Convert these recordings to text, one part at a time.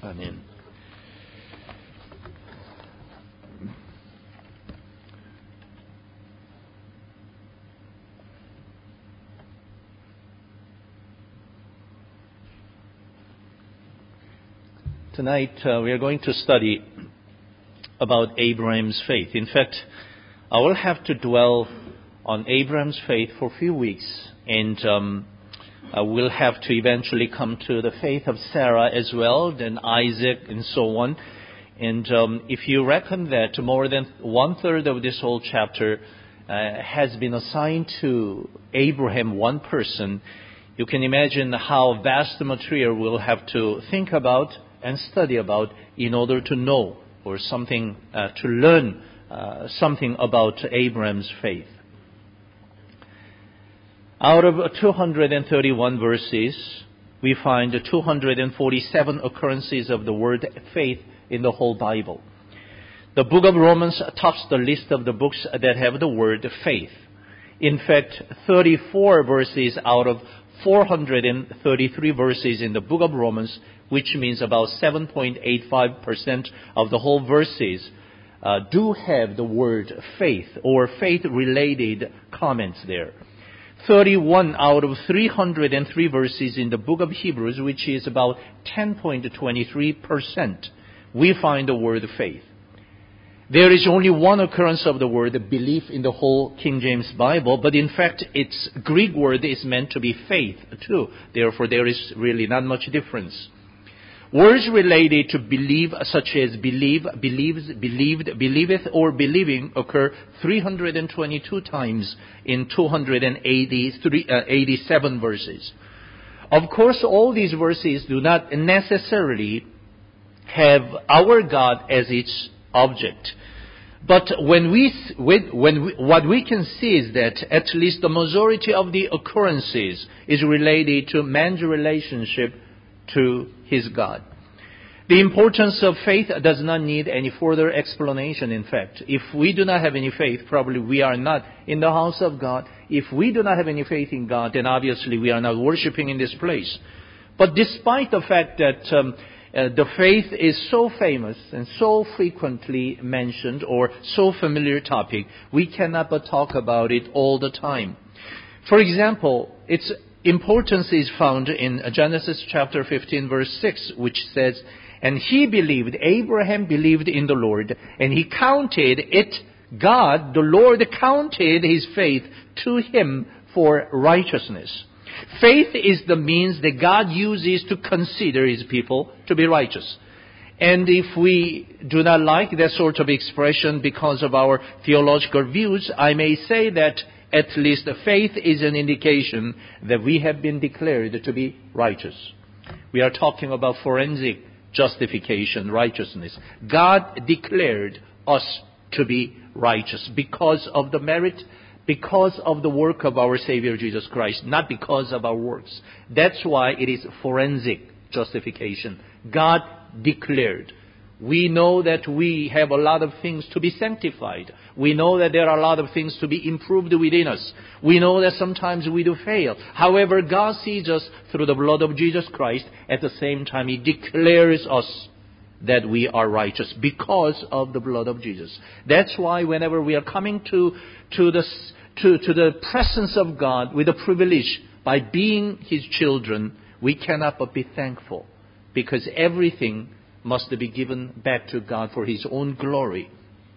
Amen. Tonight we are going to study about Abraham's faith. In fact, I will have to dwell on Abraham's faith for a few weeks, and I will have to eventually come to the faith of Sarah as well, then Isaac, and so on. And if you reckon that more than 1/3 of this whole chapter has been assigned to Abraham, one person, you can imagine how vast the material we'll have to think about and study about in order to know or something to learn something about Abraham's faith. Out of 231 verses, we find 247 occurrences of the word faith in the whole Bible. The book of Romans tops the list of the books that have the word faith. In fact, 34 verses out of 433 verses in the book of Romans, which means about 7.85% of the whole verses, do have the word faith or faith-related comments there. 31 out of 303 verses in the book of Hebrews, which is about 10.23%, we find the word faith. There is only one occurrence of the word belief in the whole King James Bible, but in fact its Greek word is meant to be faith too. Therefore there is really not much difference. Words related to believe, such as believe, believes, believed, believeth, or believing, occur 322 times in 287 verses. Of course, all these verses do not necessarily have our God as its object. But what we can see is that at least the majority of the occurrences is related to man's relationship to his God. The importance of faith does not need any further explanation, in fact. If we do not have any faith, probably we are not in the house of God. If we do not have any faith in God, then obviously we are not worshiping in this place. But despite the fact that the faith is so famous and so frequently mentioned or so familiar topic, we cannot but talk about it all the time. For example, its importance is found in Genesis chapter 15 verse 6, which says, "And he believed," Abraham believed in the Lord, "and he counted it," God, the Lord, counted his faith to him for righteousness. Faith is the means that God uses to consider his people to be righteous. And if we do not like that sort of expression because of our theological views, I may say that at least faith is an indication that we have been declared to be righteous. We are talking about forensic justification, righteousness. God declared us to be righteous because of the merit, because of the work of our Savior Jesus Christ, not because of our works. That's why it is forensic justification. God declared. We know that we have a lot of things to be sanctified. We know that there are a lot of things to be improved within us. We know that sometimes we do fail. However, God sees us through the blood of Jesus Christ. At the same time, He declares us that we are righteous because of the blood of Jesus. That's why whenever we are coming to the presence of God with a privilege by being His children, we cannot but be thankful, because everything must be given back to God for His own glory.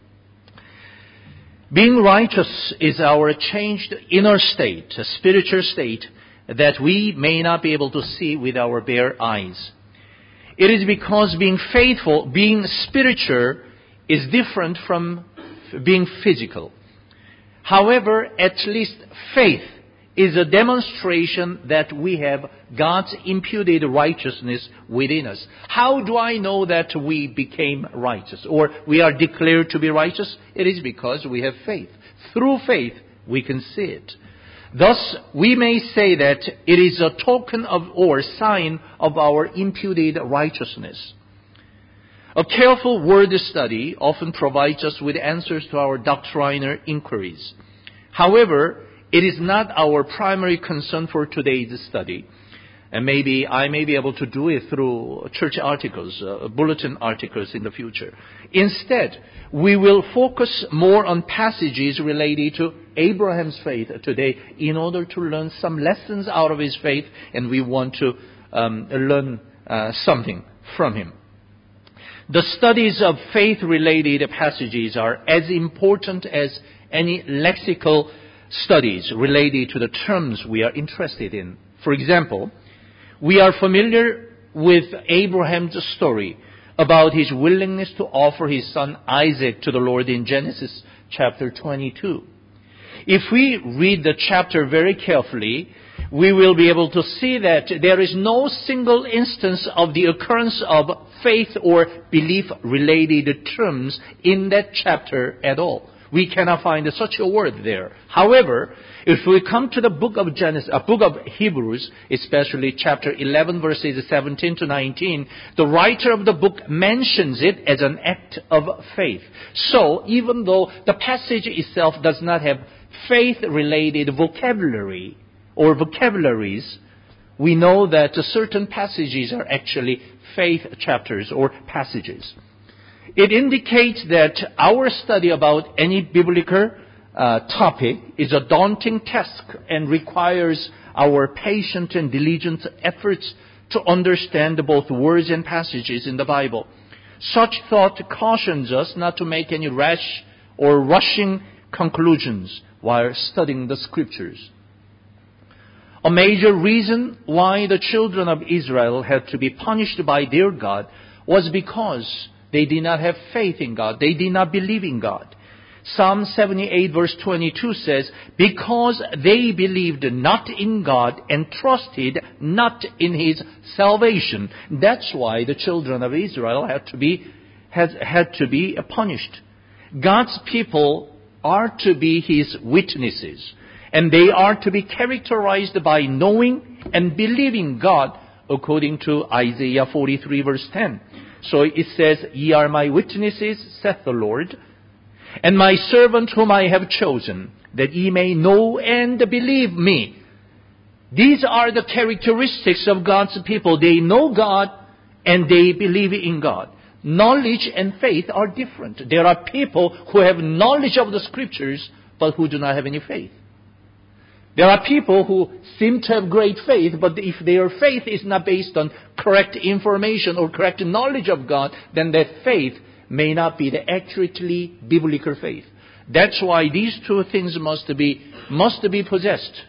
Being righteous is our changed inner state, a spiritual state that we may not be able to see with our bare eyes. It is because being faithful, being spiritual, is different from being physical. However, at least faith is a demonstration that we have God's imputed righteousness within us. How do I know that we became righteous or we are declared to be righteous? It is because we have faith. Through faith, we can see it. Thus, we may say that it is a token of or sign of our imputed righteousness. A careful word study often provides us with answers to our doctrinal inquiries. However, it is not our primary concern for today's study. And maybe I may be able to do it through church articles, bulletin articles in the future. Instead, we will focus more on passages related to Abraham's faith today in order to learn some lessons out of his faith, and we want to learn something from him. The studies of faith-related passages are as important as any lexical studies related to the terms we are interested in. For example, we are familiar with Abraham's story about his willingness to offer his son Isaac to the Lord in Genesis chapter 22. If we read the chapter very carefully, we will be able to see that there is no single instance of the occurrence of faith or belief-related terms in that chapter at all. We cannot find such a word there. However, if we come to the book of book of Hebrews, especially chapter 11, verses 17 to 19, the writer of the book mentions it as an act of faith. So, even though the passage itself does not have faith-related vocabulary or vocabularies, we know that certain passages are actually faith chapters or passages. It indicates that our study about any biblical topic is a daunting task and requires our patient and diligent efforts to understand both words and passages in the Bible. Such thought cautions us not to make any rash or rushing conclusions while studying the Scriptures. A major reason why the children of Israel had to be punished by their God was because they did not have faith in God. They did not believe in God. Psalm 78 verse 22 says, because they believed not in God and trusted not in His salvation. That's why the children of Israel had to be punished. God's people are to be His witnesses. And they are to be characterized by knowing and believing God according to Isaiah 43 verse 10. So it says, ye are my witnesses, saith the Lord, and my servant whom I have chosen, that ye may know and believe me. These are the characteristics of God's people. They know God and they believe in God. Knowledge and faith are different. There are people who have knowledge of the Scriptures, but who do not have any faith. There are people who seem to have great faith, but if their faith is not based on correct information or correct knowledge of God, then that faith may not be the accurately biblical faith. That's why these two things must be possessed.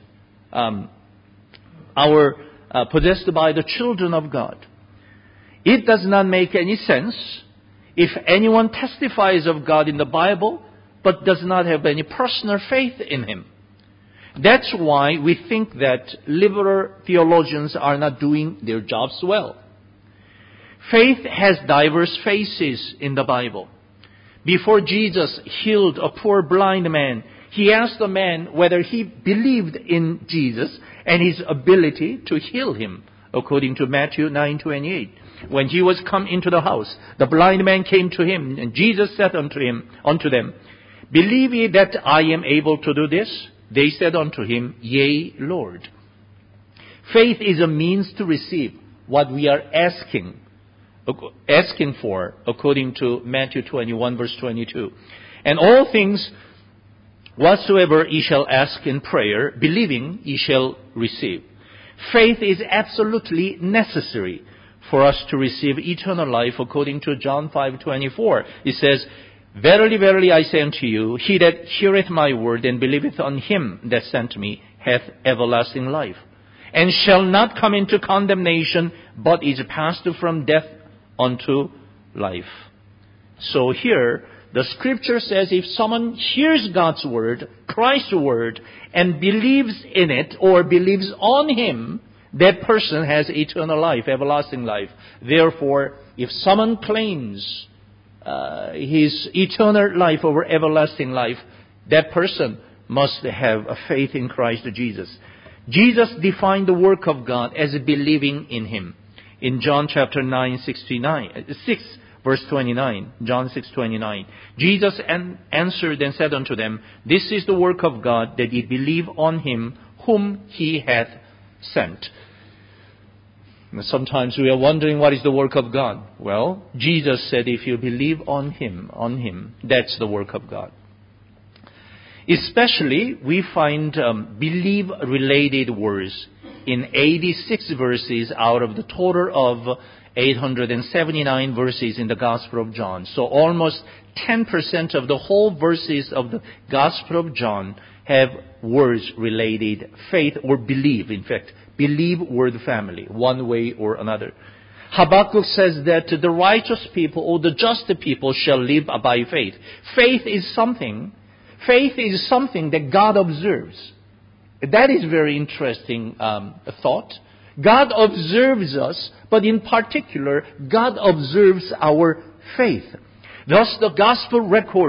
Possessed by the children of God. It does not make any sense if anyone testifies of God in the Bible, but does not have any personal faith in Him. That's why we think that liberal theologians are not doing their jobs well. Faith has diverse faces in the Bible. Before Jesus healed a poor blind man, He asked the man whether he believed in Jesus and His ability to heal him, according to Matthew 9:28. When he was come into the house, the blind man came to Him, and Jesus said unto them, believe ye that I am able to do this? They said unto Him, yea, Lord. Faith is a means to receive what we are asking for, according to Matthew 21, verse 22. And all things whatsoever ye shall ask in prayer, believing ye shall receive. Faith is absolutely necessary for us to receive eternal life, according to John 5:24. It says, verily, verily, I say unto you, he that heareth my word and believeth on Him that sent me hath everlasting life, and shall not come into condemnation, but is passed from death unto life. So here, the Scripture says if someone hears God's word, Christ's word, and believes in it or believes on Him, that person has eternal life, everlasting life. Therefore, if someone claims his eternal life over everlasting life, that person must have a faith in Christ Jesus. Jesus defined the work of God as believing in Him. In John chapter 6 verse 29, John 6:29, Jesus answered and said unto them, this is the work of God, that ye believe on Him whom He hath sent. Sometimes we are wondering what is the work of God. Well, Jesus said if you believe on Him, that's the work of God. Especially, we find believe-related words in 86 verses out of the total of 879 verses in the Gospel of John. So almost 10% of the whole verses of the Gospel of John have words related faith or believe. In fact, believe word family, one way or another. Habakkuk says that the righteous people or the just people shall live by faith. Faith is something that God observes. That is very interesting thought. God observes us, but in particular, God observes our faith. Thus, the gospel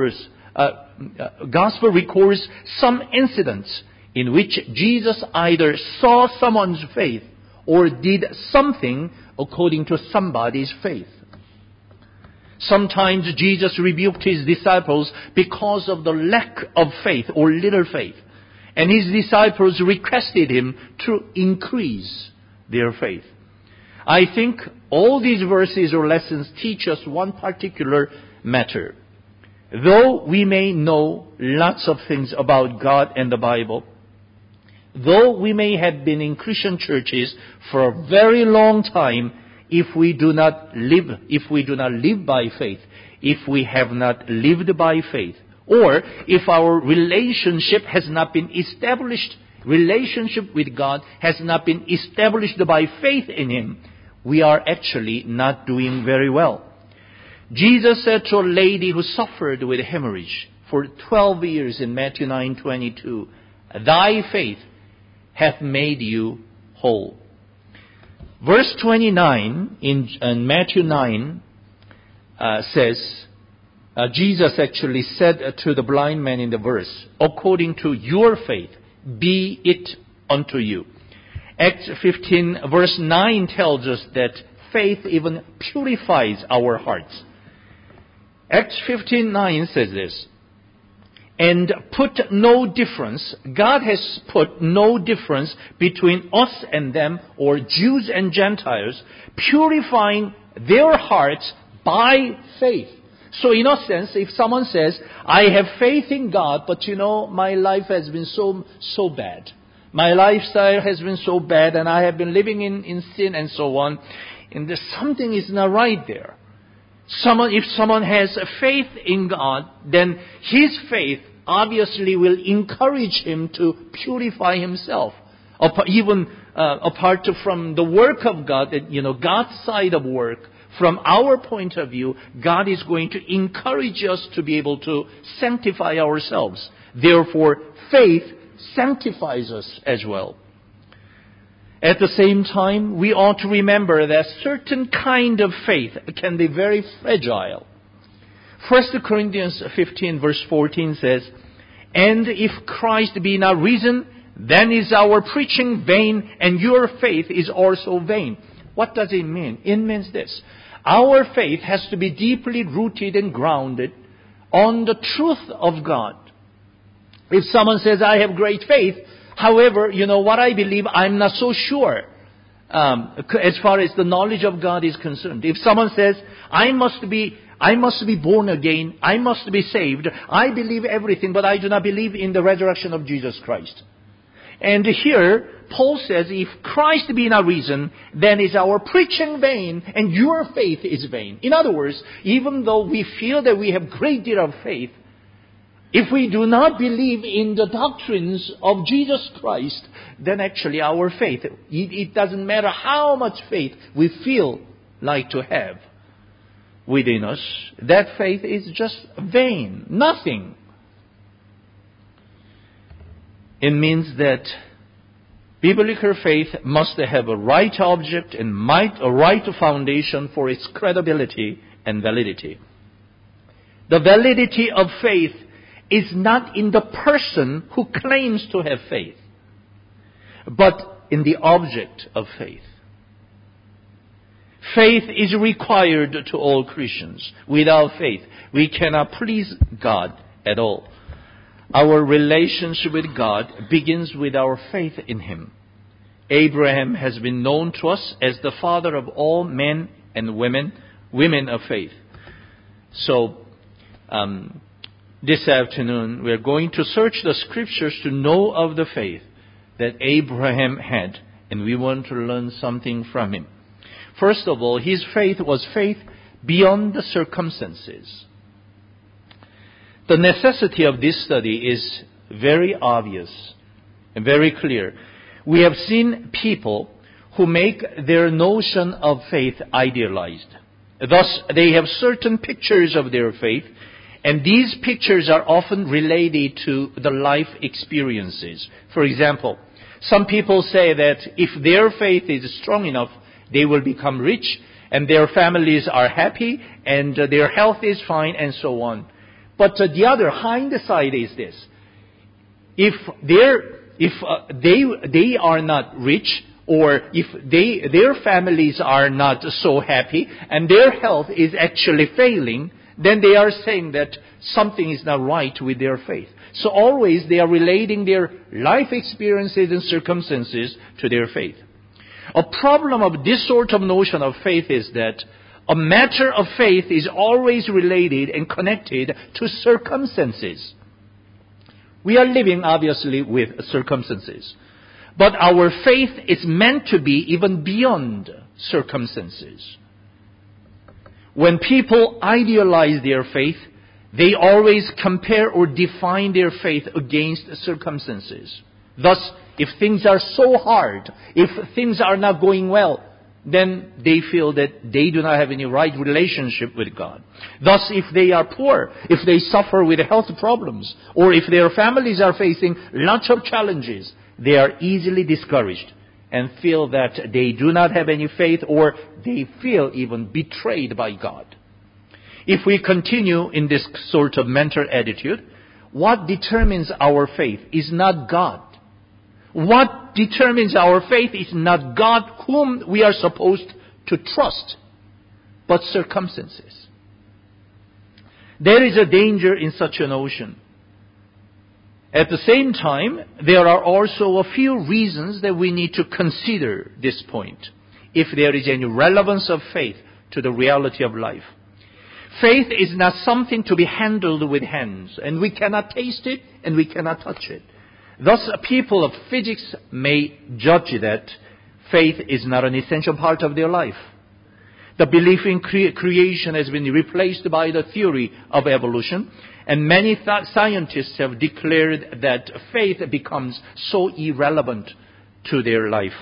records some incidents in which Jesus either saw someone's faith or did something according to somebody's faith. Sometimes Jesus rebuked His disciples because of the lack of faith or little faith. And His disciples requested Him to increase their faith. I think all these verses or lessons teach us one particular matter. Though we may know lots of things about God and the Bible, though we may have been in Christian churches for a very long time, if we do not live by faith, if we have not lived by faith, or if our relationship with God has not been established by faith in Him, we are actually not doing very well. Jesus said to a lady who suffered with hemorrhage for 12 years in Matthew 9:22, "Thy faith hath made you whole." Verse 29 in Matthew 9 says, Jesus actually said to the blind man in the verse, "According to your faith, be it unto you." Acts 15 verse 9 tells us that faith even purifies our hearts. Acts 15:9 says this, "And put no difference," God has put no difference between us and them, or Jews and Gentiles, purifying their hearts by faith. So in a sense, if someone says, "I have faith in God, but my life has been so bad. My lifestyle has been so bad, and I have been living in sin and so on," and there's something is not right there. If someone has a faith in God, then his faith obviously will encourage him to purify himself. Even apart from the work of God, God's side of work, from our point of view, God is going to encourage us to be able to sanctify ourselves. Therefore, faith sanctifies us as well. At the same time, we ought to remember that certain kind of faith can be very fragile. 1 Corinthians 15 verse 14 says, "And if Christ be not risen, then is our preaching vain, and your faith is also vain." What does it mean? It means this. Our faith has to be deeply rooted and grounded on the truth of God. If someone says, "I have great faith," however, what I believe, I'm not so sure as far as the knowledge of God is concerned. If someone says, I must be born again, I must be saved, I believe everything, but I do not believe in the resurrection of Jesus Christ. And here, Paul says, if Christ be not risen, then is our preaching vain, and your faith is vain. In other words, even though we feel that we have great deal of faith, if we do not believe in the doctrines of Jesus Christ, then actually our faith, it doesn't matter how much faith we feel like to have within us, that faith is just vain, nothing. It means that biblical faith must have a right object and a right foundation for its credibility and validity. The validity of faith is not in the person who claims to have faith, but in the object of faith. Faith is required to all Christians. Without faith, we cannot please God at all. Our relationship with God begins with our faith in Him. Abraham has been known to us as the father of all men and women of faith. So, this afternoon, we are going to search the scriptures to know of the faith that Abraham had, and we want to learn something from him. First of all, his faith was faith beyond the circumstances. The necessity of this study is very obvious and very clear. We have seen people who make their notion of faith idealized. Thus, they have certain pictures of their faith, and these pictures are often related to the life experiences. For example, some people say that if their faith is strong enough, they will become rich, and their families are happy, and their health is fine, and so on. But the other hindsight is this: if they are not rich, or if their families are not so happy, and their health is actually failing, then they are saying that something is not right with their faith. So always they are relating their life experiences and circumstances to their faith. A problem of this sort of notion of faith is that a matter of faith is always related and connected to circumstances. We are living, obviously, with circumstances. But our faith is meant to be even beyond circumstances. When people idealize their faith, they always compare or define their faith against circumstances. Thus, if things are so hard, if things are not going well, then they feel that they do not have any right relationship with God. Thus, if they are poor, if they suffer with health problems, or if their families are facing lots of challenges, they are easily discouraged and feel that they do not have any faith, or they feel even betrayed by God. If we continue in this sort of mental attitude, what determines our faith is not God. What determines our faith is not God whom we are supposed to trust, but circumstances. There is a danger in such a notion. At the same time, there are also a few reasons that we need to consider this point, if there is any relevance of faith to the reality of life. Faith is not something to be handled with hands, and we cannot taste it and we cannot touch it. Thus, people of physics may judge that faith is not an essential part of their life. The belief in creation has been replaced by the theory of evolution, and many scientists have declared that faith becomes so irrelevant to their life.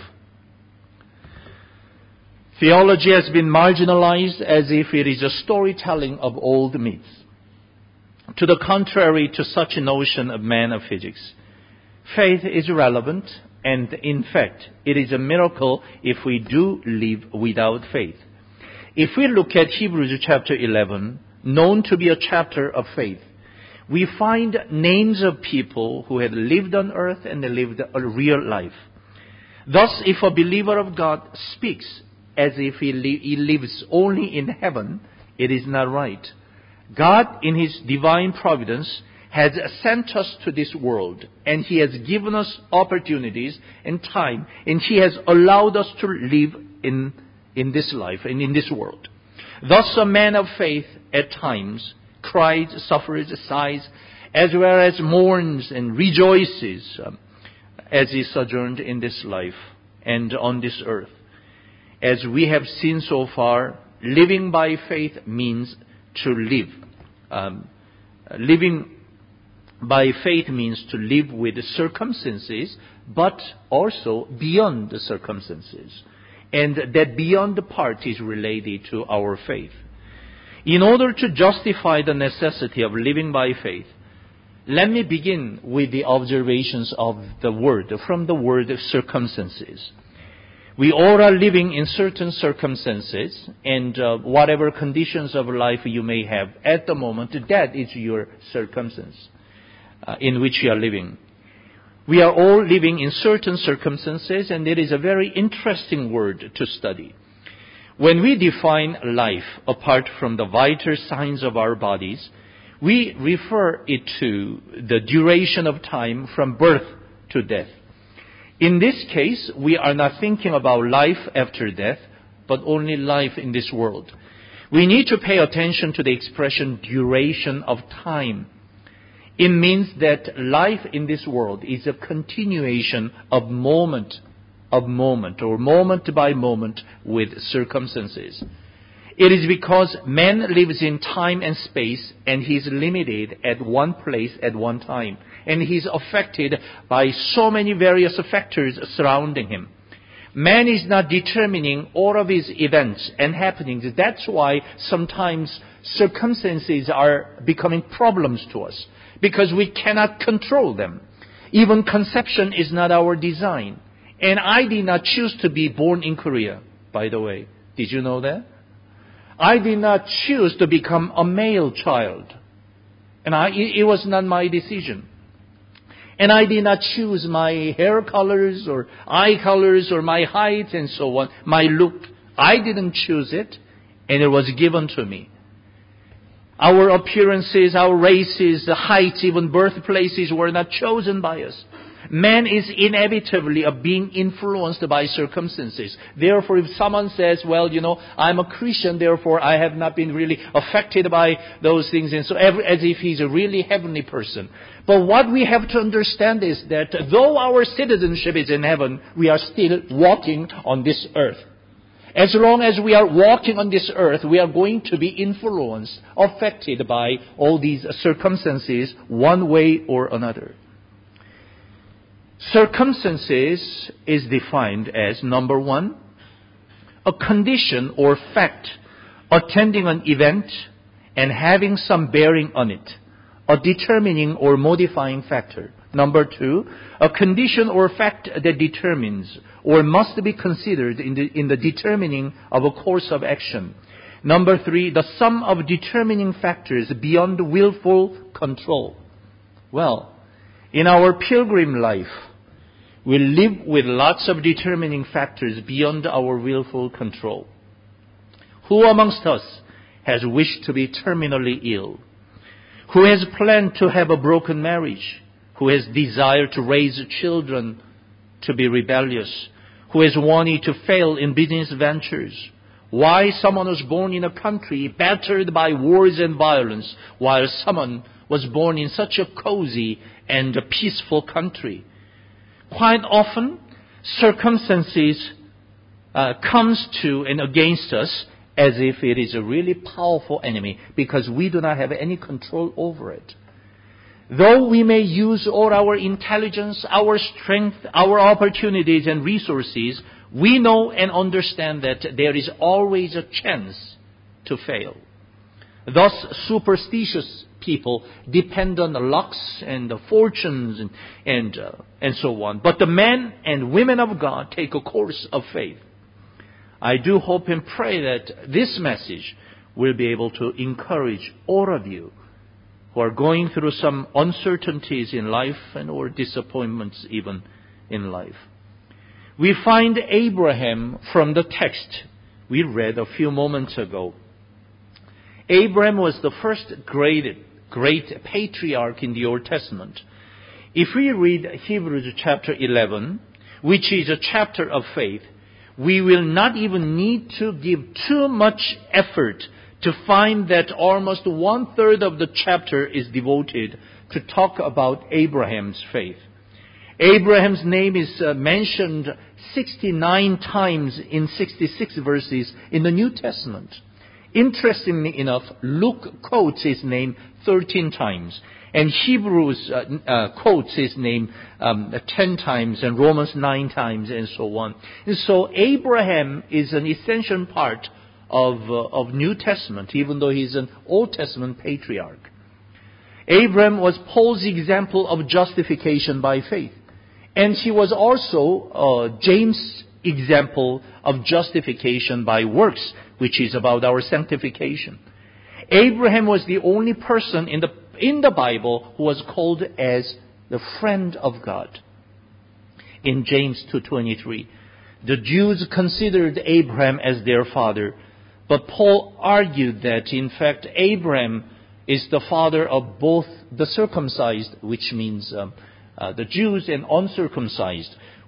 Theology has been marginalized as if it is a storytelling of old myths. To the contrary to such a notion of man of physics, faith is relevant, and in fact, it is a miracle if we do live without faith. If we look at Hebrews chapter 11, known to be a chapter of faith, we find names of people who had lived on earth and they lived a real life. Thus, if a believer of God speaks as if he lives only in heaven, it is not right. God, in His divine providence, has sent us to this world, and He has given us opportunities and time, and He has allowed us to live in this life and in this world. Thus, a man of faith at times cries, suffers, sighs, as well as mourns and rejoices as he sojourned in this life and on this earth. As we have seen so far, living by faith means to live. Living by faith means to live with the circumstances, but also beyond the circumstances. And that beyond the part is related to our faith. In order to justify the necessity of living by faith, let me begin with the observations of the word, from the word circumstances. We all are living in certain circumstances, and whatever conditions of life you may have at the moment, that is your circumstance in which you are living. We are all living in certain circumstances, and it is a very interesting word to study. When we define life apart from the vital signs of our bodies, we refer it to the duration of time from birth to death. In this case, we are not thinking about life after death, but only life in this world. We need to pay attention to the expression duration of time. It means that life in this world is a continuation of moment or moment by moment with circumstances. It is because man lives in time and space, and he is limited at one place at one time. And he is affected by so many various factors surrounding him. Man is not determining all of his events and happenings. That's why sometimes circumstances are becoming problems to us, because we cannot control them. Even conception is not our design. And I did not choose to be born in Korea, by the way. Did you know that? I did not choose to become a male child. And it was not my decision. And I did not choose my hair colors or eye colors or my height and so on, my look. I didn't choose it, and it was given to me. Our appearances, our races, the heights, even birthplaces were not chosen by us. Man is inevitably being influenced by circumstances. Therefore, if someone says, well, I'm a Christian, therefore I have not been really affected by those things, and so as if he's a really heavenly person. But what we have to understand is that though our citizenship is in heaven, we are still walking on this earth. As long as we are walking on this earth, we are going to be influenced, affected by all these circumstances one way or another. Circumstances is defined as, number one, a condition or fact attending an event and having some bearing on it, a determining or modifying factor. Number two, a condition or fact that determines or must be considered in the determining of a course of action. Number three, the sum of determining factors beyond willful control. Well, in our pilgrim life, we live with lots of determining factors beyond our willful control. Who amongst us has wished to be terminally ill? Who has planned to have a broken marriage? Who has desired to raise children to be rebellious? Who has wanted to fail in business ventures? Why someone was born in a country battered by wars and violence, while someone was born in such a cozy and a peaceful country? Quite often, circumstances comes to and against us as if it is a really powerful enemy, because we do not have any control over it. Though we may use all our intelligence, our strength, our opportunities and resources, we know and understand that there is always a chance to fail. Thus, superstitious people depend on the lucks and the fortunes and so on. But the men and women of God take a course of faith. I do hope and pray that this message will be able to encourage all of you who are going through some uncertainties in life and or disappointments even in life. We find Abraham from the text we read a few moments ago. Abraham was the first great patriarch in the Old Testament. If we read Hebrews chapter 11, which is a chapter of faith, we will not even need to give too much effort to find that almost 1/3 of the chapter is devoted to talk about Abraham's faith. Abraham's name is mentioned 69 times in 66 verses in the New Testament. Interestingly enough, Luke quotes his name 13 times, and Hebrews quotes his name 10 times, and Romans 9 times, and so on. And so Abraham is an essential part of New Testament, even though he's an Old Testament patriarch. Abraham was Paul's example of justification by faith, and he was also James' example of justification by works, which is about our sanctification. Abraham was the only person in the Bible who was called as the friend of God. In James 2:23, the Jews considered Abraham as their father, but Paul argued that in fact Abraham is the father of both the circumcised, which means the Jews, and uncircumcised,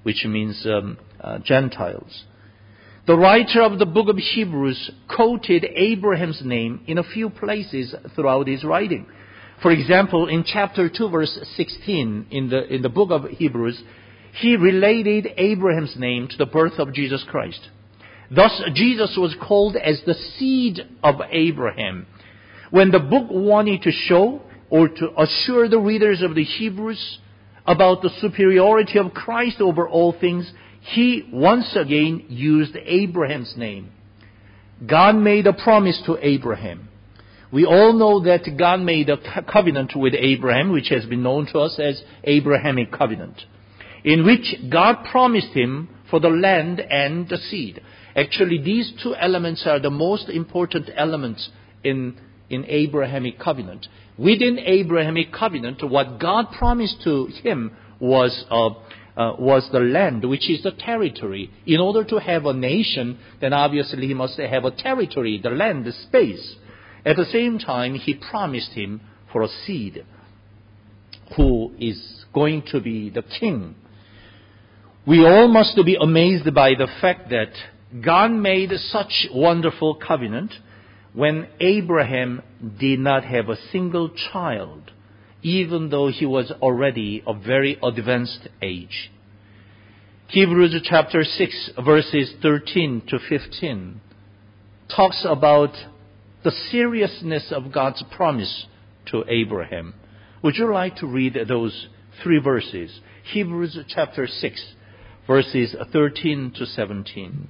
which means Gentiles. The writer of the book of Hebrews quoted Abraham's name in a few places throughout his writing. For example, in chapter 2, verse 16 in the book of Hebrews, he related Abraham's name to the birth of Jesus Christ. Thus, Jesus was called as the seed of Abraham. When the book wanted to show or to assure the readers of the Hebrews about the superiority of Christ over all things, he once again used Abraham's name. God made a promise to Abraham. We all know that God made a covenant with Abraham, which has been known to us as Abrahamic covenant, in which God promised him for the land and the seed. Actually, these two elements are the most important elements in Abrahamic covenant. Within Abrahamic covenant, what God promised to him was the land, which is the territory. In order to have a nation, then obviously he must have a territory, the land, the space. At the same time, he promised him for a seed who is going to be the king. We all must be amazed by the fact that God made such wonderful covenant when Abraham did not have a single child, even though he was already a very advanced age. Hebrews chapter 6, verses 13 to 15 talks about the seriousness of God's promise to Abraham. Would you like to read those three verses? Hebrews chapter 6, verses 13 to 17.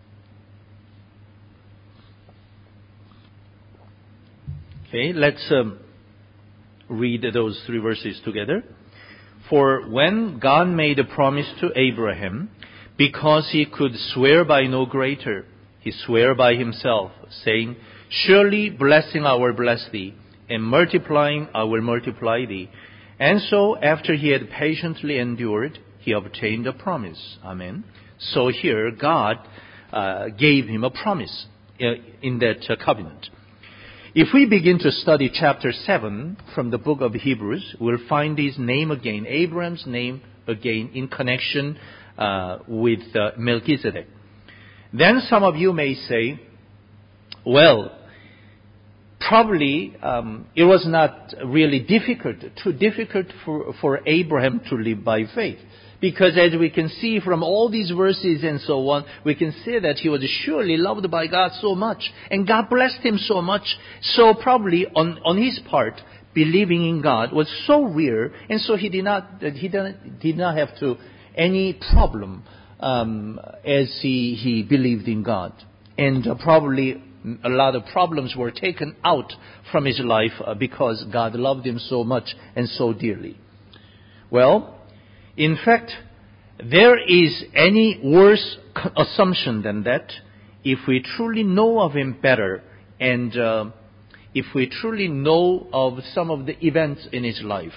Okay, let's read those three verses together. For when God made a promise to Abraham, because he could swear by no greater, he swore by himself, saying, Surely blessing I will bless thee, and multiplying I will multiply thee. And so, after he had patiently endured, he obtained a promise. Amen. So here, God gave him a promise in that covenant. If we begin to study chapter 7 from the book of Hebrews, we'll find his name again, Abraham's name again, in connection with Melchizedek. Then some of you may say, well, probably it was not really too difficult for Abraham to live by faith. Because as we can see from all these verses and so on, we can see that he was surely loved by God so much. And God blessed him so much. So probably on his part, believing in God was so rare. And so he did not have any problem as he believed in God. And probably a lot of problems were taken out from his life because God loved him so much and so dearly. Well, in fact, there is any worse assumption than that if we truly know of him better and if we truly know of some of the events in his life.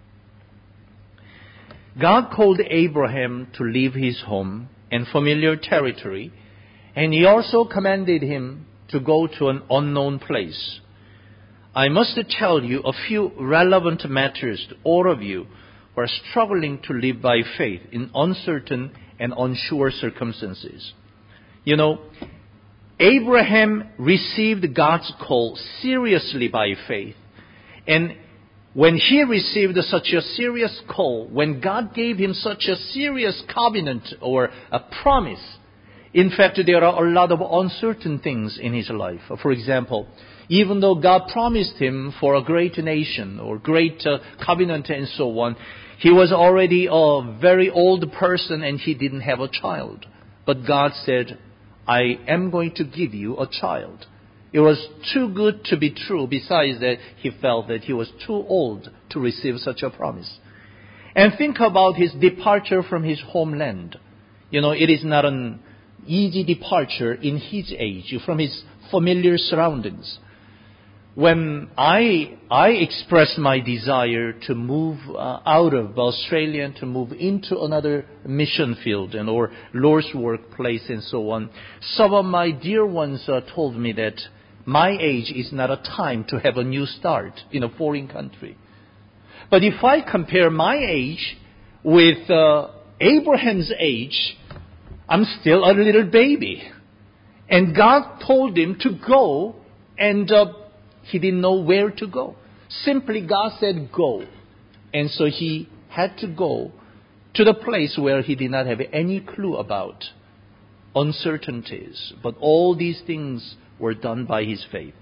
God called Abraham to leave his home and familiar territory, and he also commanded him to go to an unknown place. I must tell you a few relevant matters to all of you who are struggling to live by faith in uncertain and unsure circumstances. You know, Abraham received God's call seriously by faith. And when he received such a serious call, when God gave him such a serious covenant or a promise, in fact, there are a lot of uncertain things in his life. For example, even though God promised him for a great nation or great covenant and so on, he was already a very old person and he didn't have a child. But God said, I am going to give you a child. It was too good to be true. Besides that, he felt that he was too old to receive such a promise. And think about his departure from his homeland. You know, it is not an easy departure in his age, from his familiar surroundings. When I expressed my desire to move out of Australia and to move into another mission field or Lord's workplace and so on, some of my dear ones told me that my age is not a time to have a new start in a foreign country. But if I compare my age with Abraham's age, I'm still a little baby. And God told him to go, and he didn't know where to go. Simply God said go. And so he had to go to the place where he did not have any clue about uncertainties. But all these things were done by his faith.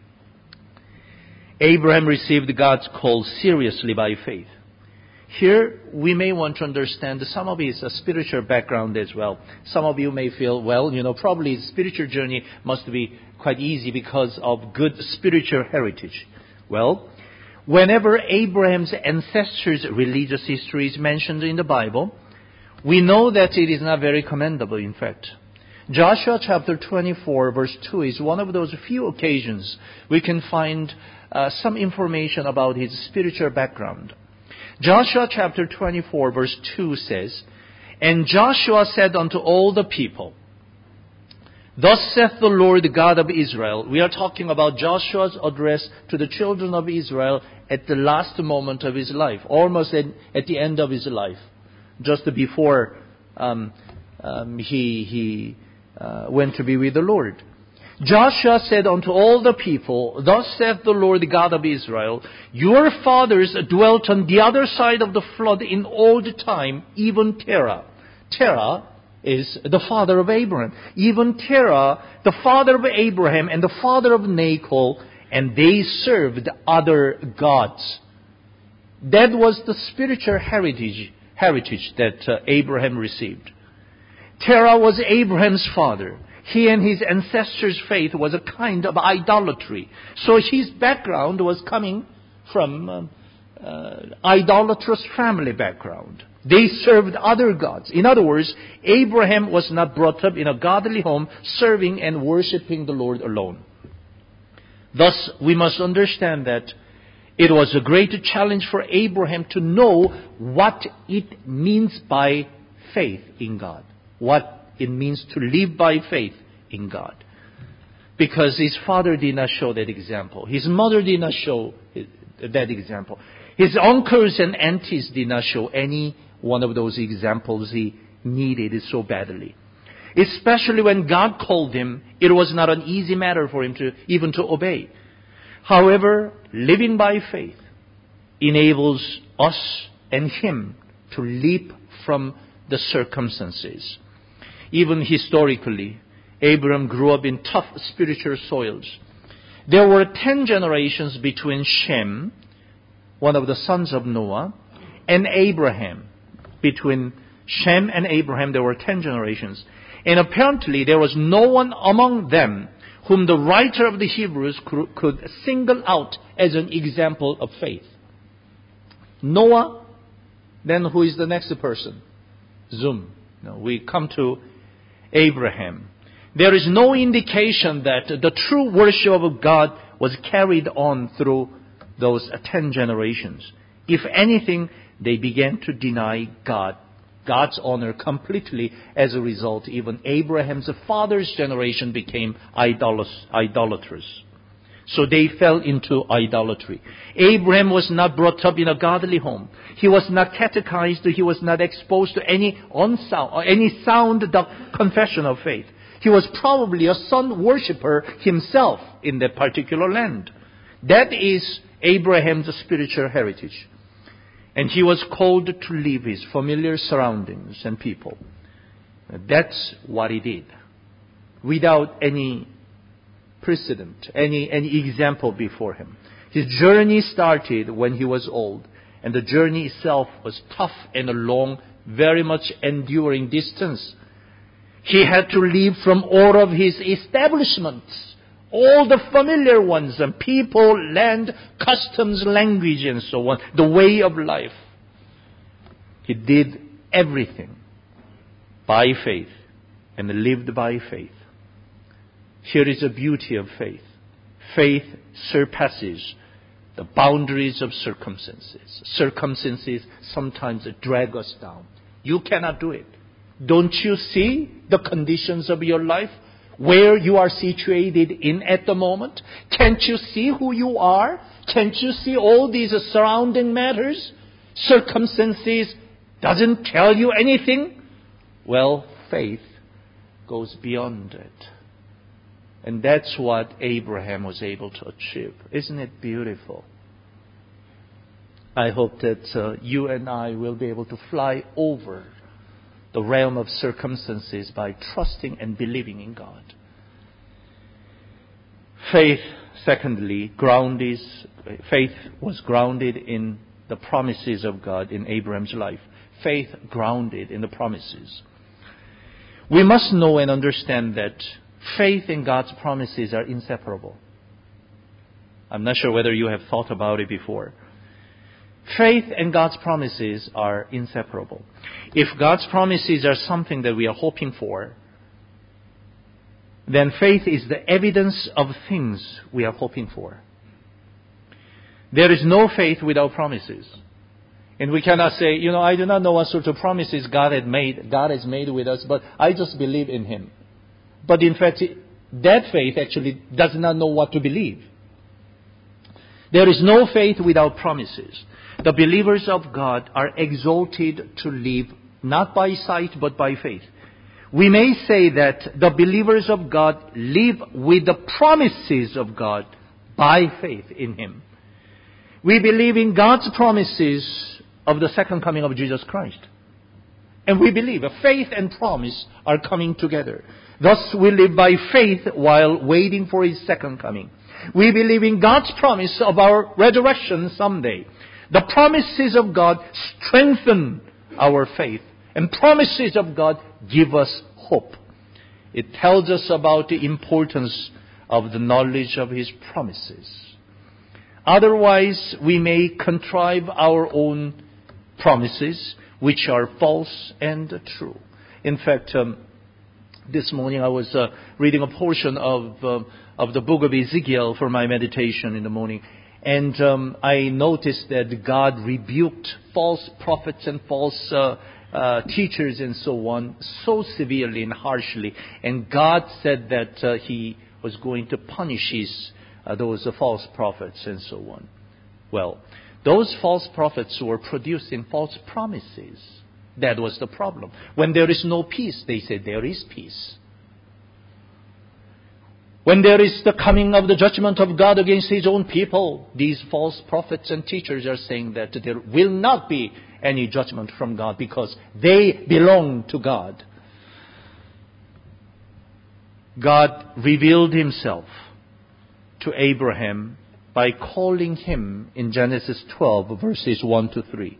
Abraham received God's call seriously by faith. Here, we may want to understand some of his spiritual background as well. Some of you may feel, probably his spiritual journey must be quite easy because of good spiritual heritage. Well, whenever Abraham's ancestors' religious history is mentioned in the Bible, we know that it is not very commendable, in fact. Joshua chapter 24, verse 2 is one of those few occasions we can find some information about his spiritual background. Joshua chapter 24 verse 2 says, "And Joshua said unto all the people, Thus saith the Lord God of Israel." We are talking about Joshua's address to the children of Israel at the last moment of his life, almost at the end of his life, just before he went to be with the Lord. Joshua said unto all the people, "Thus saith the Lord God of Israel, Your fathers dwelt on the other side of the flood in old time, even Terah." Terah is the father of Abraham. "Even Terah, the father of Abraham and the father of Nahor, and they served other gods." That was the spiritual heritage that Abraham received. Terah was Abraham's father. He and his ancestors' faith was a kind of idolatry. So his background was coming from idolatrous family background. They served other gods. In other words, Abraham was not brought up in a godly home, serving and worshiping the Lord alone. Thus, we must understand that it was a great challenge for Abraham to know what it means by faith in God. What it means to live by faith in God. Because his father did not show that example. His mother did not show that example. His uncles and aunties did not show any one of those examples he needed so badly. Especially when God called him, it was not an easy matter for him to obey. However, living by faith enables us and him to leap from the circumstances. Even historically, Abraham grew up in tough spiritual soils. There were 10 generations between Shem, one of the sons of Noah, and Abraham. Between Shem and Abraham, there were 10 generations. And apparently, there was no one among them whom the writer of the Hebrews could single out as an example of faith. Noah, then who is the next person? Zoom. Now we come to Abraham. There is no indication that the true worship of God was carried on through those 10 generations. If anything, they began to deny God's honor completely. As a result, even Abraham's father's generation became idolatrous. So they fell into idolatry. Abraham was not brought up in a godly home. He was not catechized. He was not exposed to any sound confession of faith. He was probably a sun worshipper himself in that particular land. That is Abraham's spiritual heritage. And he was called to leave his familiar surroundings and people. That's what he did. Without any precedent, any example before him. His journey started when he was old. And the journey itself was tough and a long, very much enduring distance. He had to leave from all of his establishments, all the familiar ones, and people, land, customs, language, and so on, the way of life. He did everything by faith and lived by faith. Here is the beauty of faith. Faith surpasses the boundaries of circumstances. Circumstances sometimes drag us down. You cannot do it. Don't you see the conditions of your life? Where you are situated in at the moment? Can't you see who you are? Can't you see all these surrounding matters? Circumstances doesn't tell you anything, well, faith goes beyond it. And that's what Abraham was able to achieve. Isn't it beautiful? I hope that you and I will be able to fly over the realm of circumstances by trusting and believing in God. Faith, secondly, faith was grounded in the promises of God in Abraham's life. Faith grounded in the promises. We must know and understand that faith in God's promises are inseparable. I'm not sure whether you have thought about it before. Faith and God's promises are inseparable. If God's promises are something that we are hoping for, then faith is the evidence of things we are hoping for. There is no faith without promises. And we cannot say, I do not know what sort of promises God has made with us, but I just believe in Him. But in fact, that faith actually does not know what to believe. There is no faith without promises. The believers of God are exalted to live not by sight but by faith. We may say that the believers of God live with the promises of God by faith in Him. We believe in God's promises of the second coming of Jesus Christ. And we believe faith and promise are coming together. Thus we live by faith while waiting for His second coming. We believe in God's promise of our resurrection someday. The promises of God strengthen our faith. And promises of God give us hope. It tells us about the importance of the knowledge of His promises. Otherwise, we may contrive our own promises, which are false and true. In fact, this morning I was reading a portion of the book of Ezekiel for my meditation in the morning. And I noticed that God rebuked false prophets and false teachers and so on so severely and harshly. And God said that He was going to punish those false prophets and so on. Well, those false prophets were producing false promises. That was the problem. When there is no peace, they said there is peace. When there is the coming of the judgment of God against His own people, these false prophets and teachers are saying that there will not be any judgment from God because they belong to God. God revealed Himself to Abraham by calling him in Genesis 12, verses 1 to 3.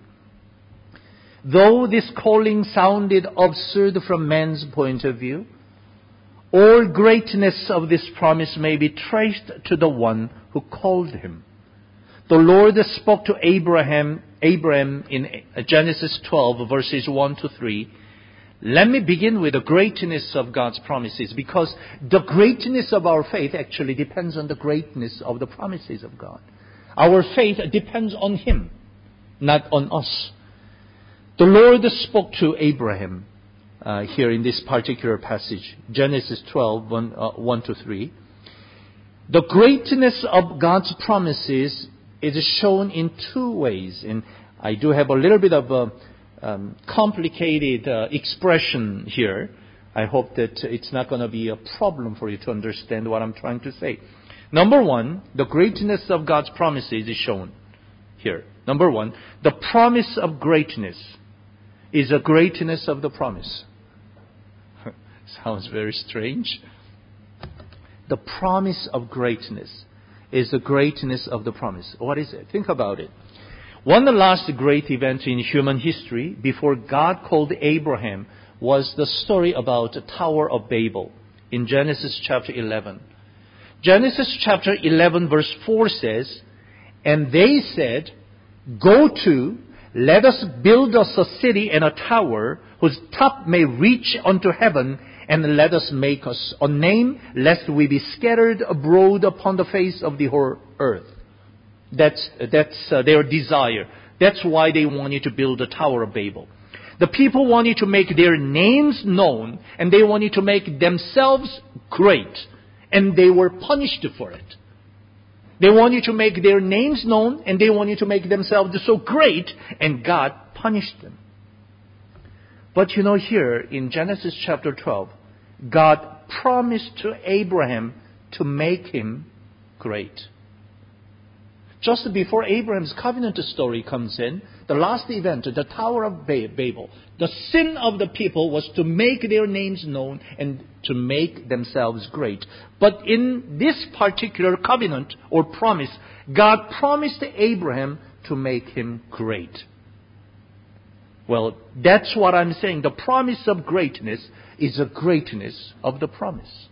Though this calling sounded absurd from man's point of view, all greatness of this promise may be traced to the one who called him. The Lord spoke to Abraham in Genesis 12, verses 1 to 3. Let me begin with the greatness of God's promises, because the greatness of our faith actually depends on the greatness of the promises of God. Our faith depends on Him, not on us. The Lord spoke to Abraham here in this particular passage, Genesis 12, 1 to 3. The greatness of God's promises is shown in two ways. And I do have a little bit of a complicated expression here. I hope that it's not going to be a problem for you to understand what I'm trying to say. Number one, the greatness of God's promises is shown here. Number one, the promise of greatness is the greatness of the promise. Sounds very strange. The promise of greatness is the greatness of the promise. What is it? Think about it. One of the last great events in human history before God called Abraham was the story about the Tower of Babel in Genesis chapter 11. Genesis chapter 11 verse 4 says, "And they said, 'Go to, let us build us a city and a tower whose top may reach unto heaven, and let us make us a name, lest we be scattered abroad upon the face of the whole earth.'" That's their desire. That's why they wanted to build the Tower of Babel. The people wanted to make their names known, and they wanted to make themselves great, and they were punished for it. They wanted to make their names known, and they wanted to make themselves so great, and God punished them. But here in Genesis chapter 12, God promised to Abraham to make him great. Just before Abraham's covenant story comes in, the last event, the Tower of Babel, the sin of the people was to make their names known and to make themselves great. But in this particular covenant or promise, God promised Abraham to make him great. Well, that's what I'm saying. The promise of greatness is the greatness of the promise.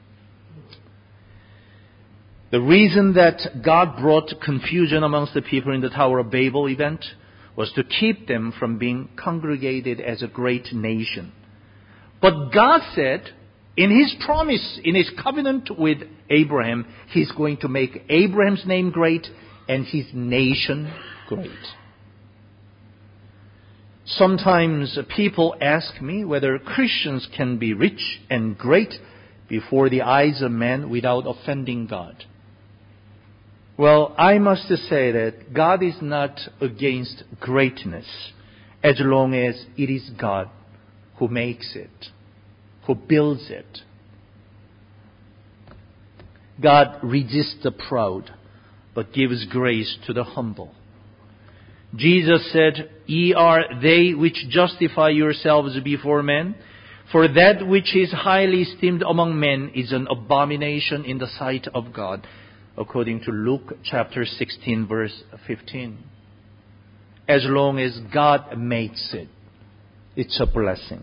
The reason that God brought confusion amongst the people in the Tower of Babel event was to keep them from being congregated as a great nation. But God said, in His promise, in His covenant with Abraham, He's going to make Abraham's name great and his nation great. Sometimes people ask me whether Christians can be rich and great before the eyes of men without offending God. Well, I must say that God is not against greatness as long as it is God who makes it, who builds it. God resists the proud, but gives grace to the humble. Jesus said, "Ye are they which justify yourselves before men, for that which is highly esteemed among men is an abomination in the sight of God," according to Luke chapter 16, verse 15. As long as God makes it, it's a blessing.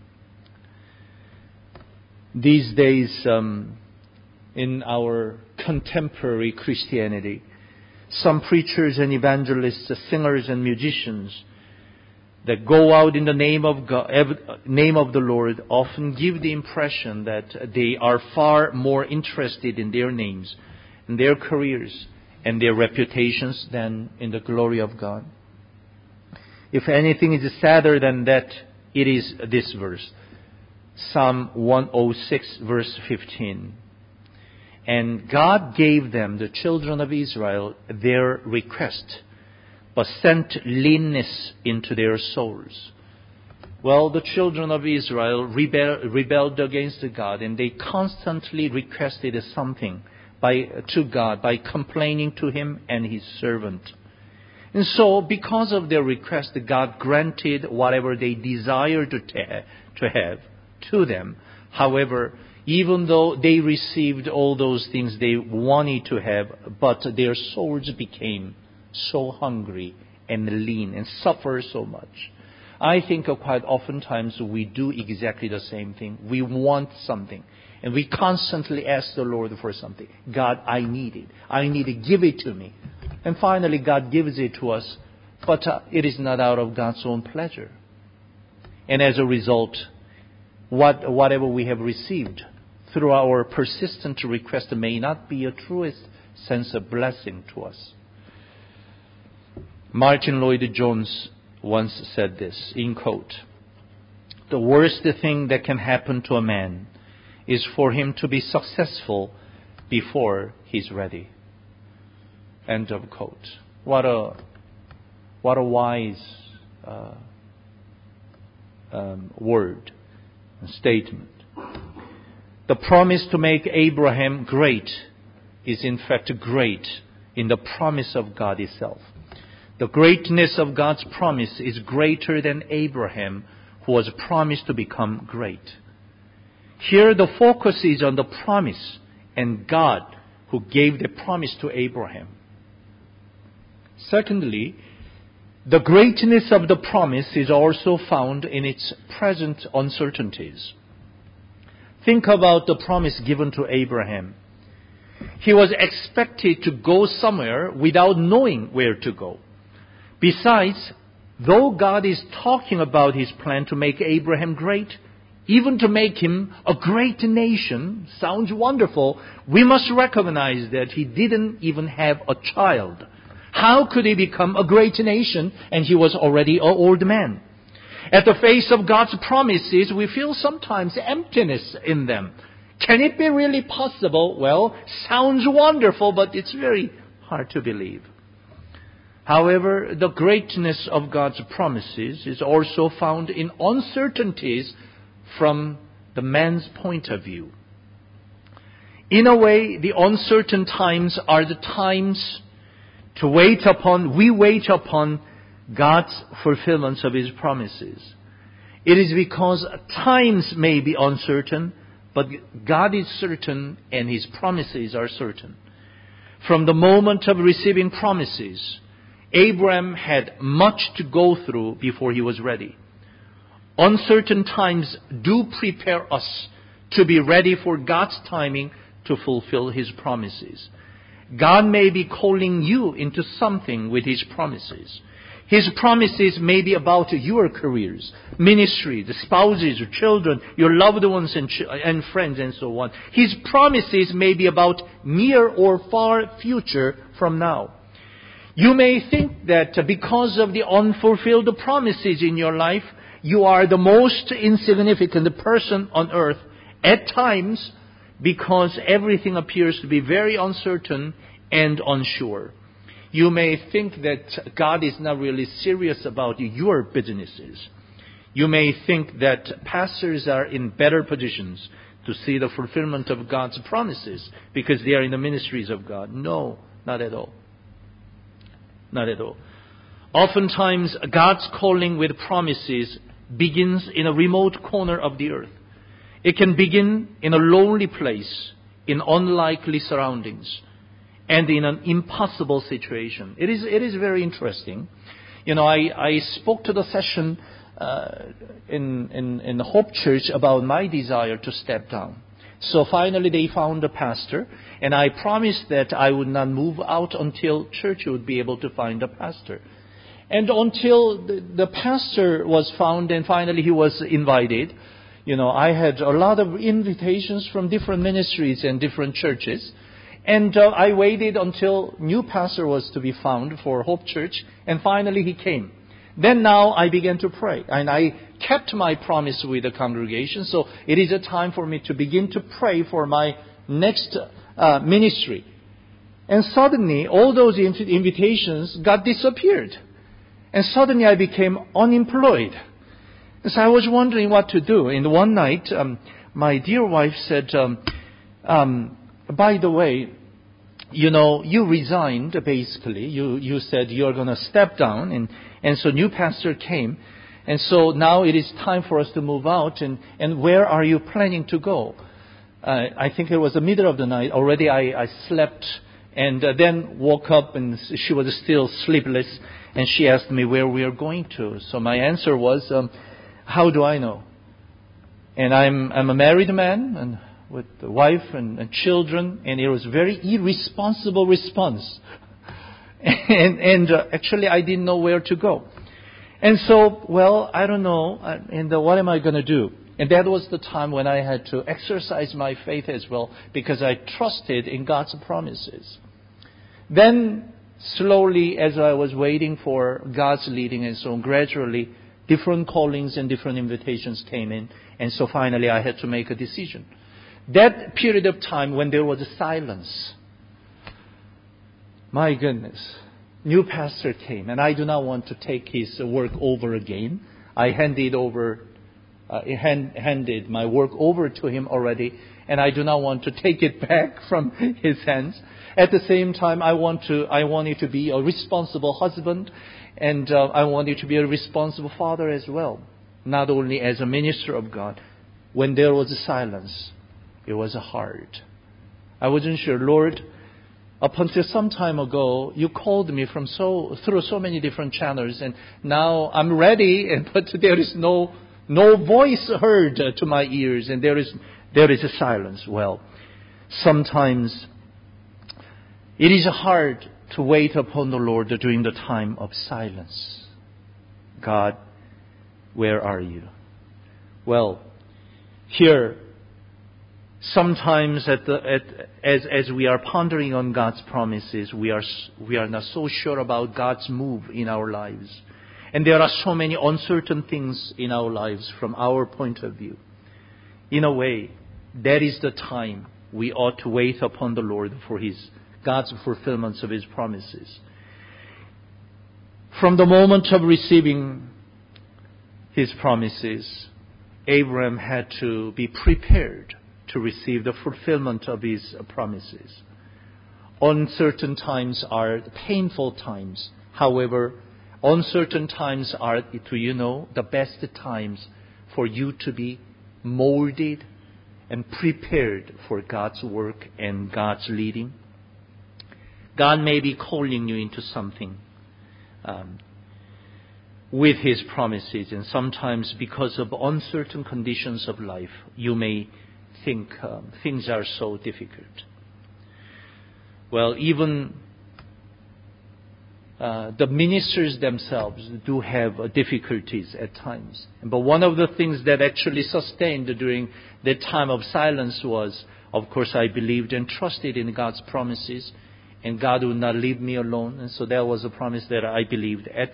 These days, in our contemporary Christianity, some preachers and evangelists, singers and musicians that go out in the name of God, name of the Lord, often give the impression that they are far more interested in their names, in their careers, and their reputations than in the glory of God. If anything is sadder than that, it is this verse, Psalm 106, verse 15. "And God gave them, the children of Israel, their request, but sent leanness into their souls." Well, the children of Israel rebelled against God, and they constantly requested something to God by complaining to Him and His servant. And so, because of their request, God granted whatever they desired to have to them. However, even though they received all those things they wanted to have, but their souls became so hungry and lean and suffer so much. I think quite oftentimes we do exactly the same thing. We want something, and we constantly ask the Lord for something. God, I need it. I need it. Give it to me. And finally, God gives it to us, but it is not out of God's own pleasure. And as a result, whatever we have received through our persistent request may not be a truest sense of blessing to us. Martin Lloyd-Jones once said this, in quote, "The worst thing that can happen to a man is for him to be successful before he's ready." End of quote. What a wise word, statement. The promise to make Abraham great is in fact great in the promise of God itself. The greatness of God's promise is greater than Abraham, who was promised to become great. Here the focus is on the promise and God who gave the promise to Abraham. Secondly, the greatness of the promise is also found in its present uncertainties. Think about the promise given to Abraham. He was expected to go somewhere without knowing where to go. Besides, though God is talking about His plan to make Abraham great, even to make him a great nation, sounds wonderful, we must recognize that he didn't even have a child. How could he become a great nation and he was already an old man? At the face of God's promises, we feel sometimes emptiness in them. Can it be really possible? Well, sounds wonderful, but it's very hard to believe. However, the greatness of God's promises is also found in uncertainties from the man's point of view. In a way, the uncertain times are the times we wait upon God's fulfillments of His promises. It is because times may be uncertain, but God is certain and His promises are certain. From the moment of receiving promises, Abraham had much to go through before he was ready. Uncertain times do prepare us to be ready for God's timing to fulfill His promises. God may be calling you into something with His promises. His promises may be about your careers, ministry, the spouses, your children, your loved ones and friends and so on. His promises may be about near or far future from now. You may think that because of the unfulfilled promises in your life, you are the most insignificant person on earth at times, because everything appears to be very uncertain and unsure. You may think that God is not really serious about your businesses. You may think that pastors are in better positions to see the fulfillment of God's promises because they are in the ministries of God. No, not at all. Not at all. Oftentimes, God's calling with promises begins in a remote corner of the earth. It can begin in a lonely place, in unlikely surroundings, and in an impossible situation. It is very interesting. I spoke to the session in the Hope Church about my desire to step down. So finally they found a pastor, and I promised that I would not move out until church would be able to find a pastor. And until the pastor was found and finally he was invited, I had a lot of invitations from different ministries and different churches. And I waited until new pastor was to be found for Hope Church, and finally he came. Then now I began to pray, and I kept my promise with the congregation. So it is a time for me to begin to pray for my next ministry. And suddenly all those invitations got disappeared. And suddenly I became unemployed. And so I was wondering what to do. And one night, my dear wife said, by the way, you resigned, basically. You said you're going to step down. And so new pastor came. And so now it is time for us to move out. And where are you planning to go? I think it was the middle of the night. Already I slept and then woke up, and she was still sleepless. And she asked me where we are going to. So my answer was, how do I know? And I'm a married man and with a wife and children, and it was a very irresponsible response. and actually I didn't know where to go. And so, I don't know, and what am I going to do? And that was the time when I had to exercise my faith as well, because I trusted in God's promises. Then, slowly, as I was waiting for God's leading and so on, gradually, different callings and different invitations came in. And so finally I had to make a decision. That period of time when there was a silence, my goodness, new pastor came, and I do not want to take his work over again. I handed my work over to him already, and I do not want to take it back from his hands. At the same time, I wanted to be a responsible husband, and I wanted to be a responsible father as well, not only as a minister of God. When there was a silence, it was hard. I wasn't sure, Lord, up until some time ago, you called me through so many different channels, and now I'm ready, but there is no voice heard to my ears, and there is a silence. Well, sometimes it is hard to wait upon the Lord during the time of silence. God, where are you? Well, here, sometimes as we are pondering on God's promises, we are not so sure about God's move in our lives. And there are so many uncertain things in our lives from our point of view. In a way, that is the time we ought to wait upon the Lord for God's fulfillments of His promises. From the moment of receiving his promises, Abraham had to be prepared to receive the fulfillment of his promises. Uncertain times are painful times. However, uncertain times are, do you know, the best times for you to be molded and prepared for God's work and God's leading. God may be calling you into something with His promises, and sometimes because of uncertain conditions of life, you may think things are so difficult. Well, even the ministers themselves do have difficulties at times. But one of the things that actually sustained during that time of silence was, of course, I believed and trusted in God's promises, and God would not leave me alone. And so that was a promise that I believed. At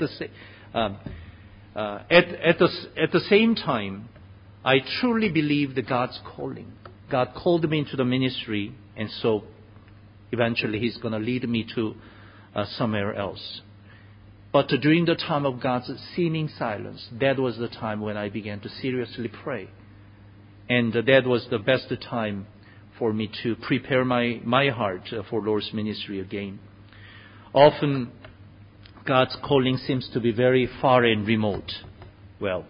the same time, I truly believed God's calling. God called me into the ministry, and so eventually He's going to lead me to somewhere else. But during the time of God's seeming silence, that was the time when I began to seriously pray. And that was the best time for me to prepare my heart for Lord's ministry again. Often, God's calling seems to be very far and remote. Well,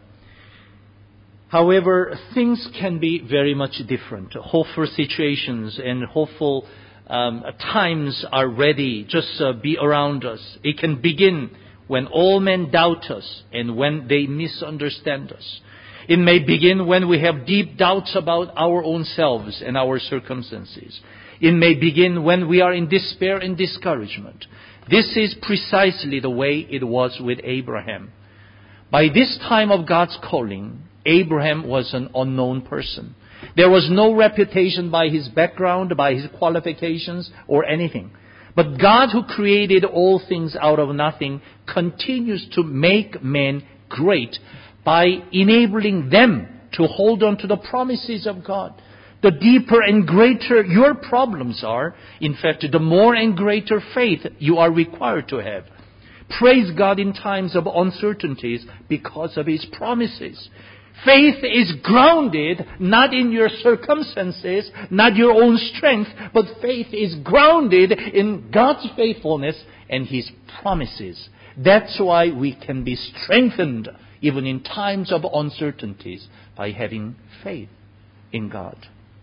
however, things can be very much different. Hopeful situations and hopeful times are ready, just be around us. It can begin when all men doubt us and when they misunderstand us. It may begin when we have deep doubts about our own selves and our circumstances. It may begin when we are in despair and discouragement. This is precisely the way it was with Abraham. By this time of God's calling, Abraham was an unknown person. There was no reputation by his background, by his qualifications, or anything. But God, who created all things out of nothing, continues to make men great by enabling them to hold on to the promises of God. The deeper and greater your problems are, in fact, the more and greater faith you are required to have. Praise God in times of uncertainties because of His promises. Faith is grounded not in your circumstances, not your own strength, but faith is grounded in God's faithfulness and His promises. That's why we can be strengthened even in times of uncertainties by having faith in God.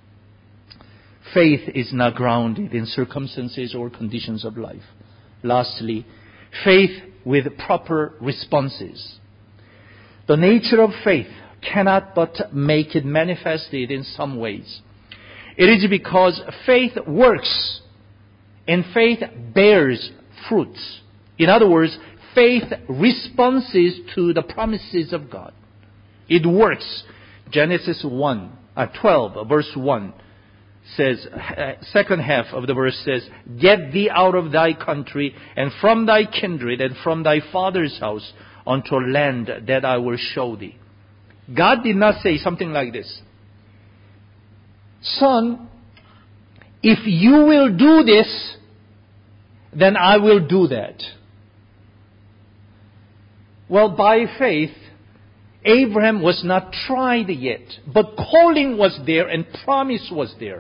Faith is not grounded in circumstances or conditions of life. Lastly, faith with proper responses. The nature of faith cannot but make it manifested in some ways. It is because faith works and faith bears fruits. In other words, faith responds to the promises of God. It works. Genesis 12, verse 1 says, second half of the verse says, "Get thee out of thy country and from thy kindred and from thy father's house unto a land that I will show thee." God did not say something like this: "Son, if you will do this, then I will do that." Well, by faith, Abraham was not tried yet, but calling was there and promise was there.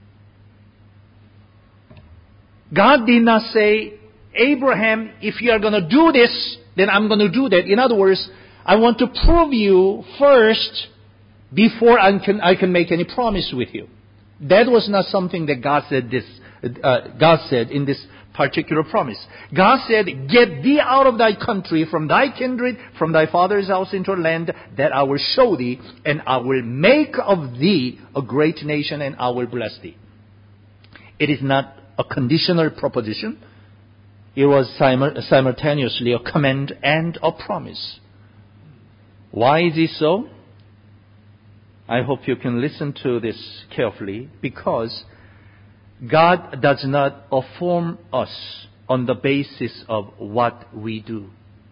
God did not say, "Abraham, if you are going to do this, then I'm going to do that." In other words, I want to prove you first before I can make any promise with you. That was not something that God said in this particular promise. God said, "Get thee out of thy country, from thy kindred, from thy father's house into a land that I will show thee, and I will make of thee a great nation, and I will bless thee." It is not a conditional proposition. It was simultaneously a command and a promise. Why is it so? I hope you can listen to this carefully, because God does not affirm us on the basis of what we do.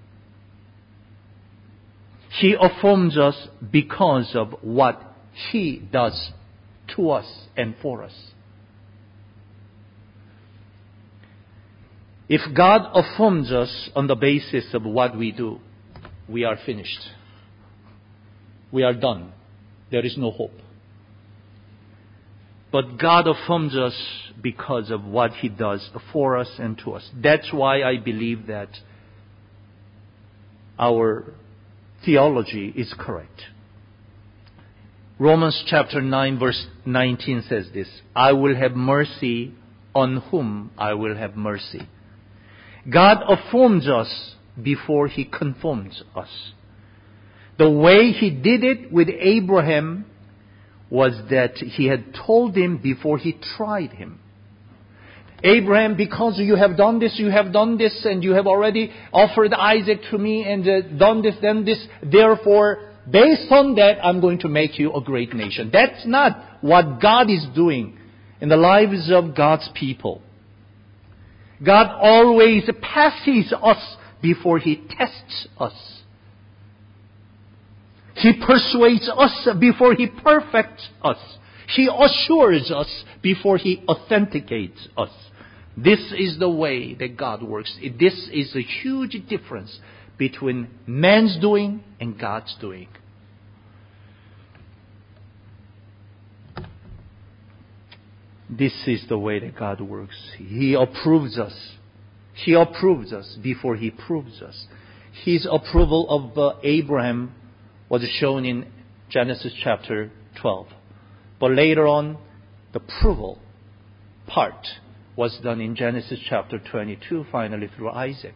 He affirms us because of what He does to us and for us. If God affirms us on the basis of what we do, we are finished. We are done. There is no hope. But God affirms us because of what He does for us and to us. That's why I believe that our theology is correct. Romans chapter 9 verse 19 says this, I will have mercy on whom I will have mercy. God affirms us before He conforms us. The way He did it with Abraham was that He had told him before He tried him. Abraham, because you have done this, and you have already offered Isaac to me, and done this, therefore, based on that, I'm going to make you a great nation. That's not what God is doing in the lives of God's people. God always passes us before He tests us. He persuades us before He perfects us. He assures us before He authenticates us. This is the way that God works. This is a huge difference between man's doing and God's doing. This is the way that God works. He approves us. He approves us before He proves us. His approval of Abraham was shown in Genesis chapter 12. But later on, the approval part was done in Genesis chapter 22, finally through Isaac.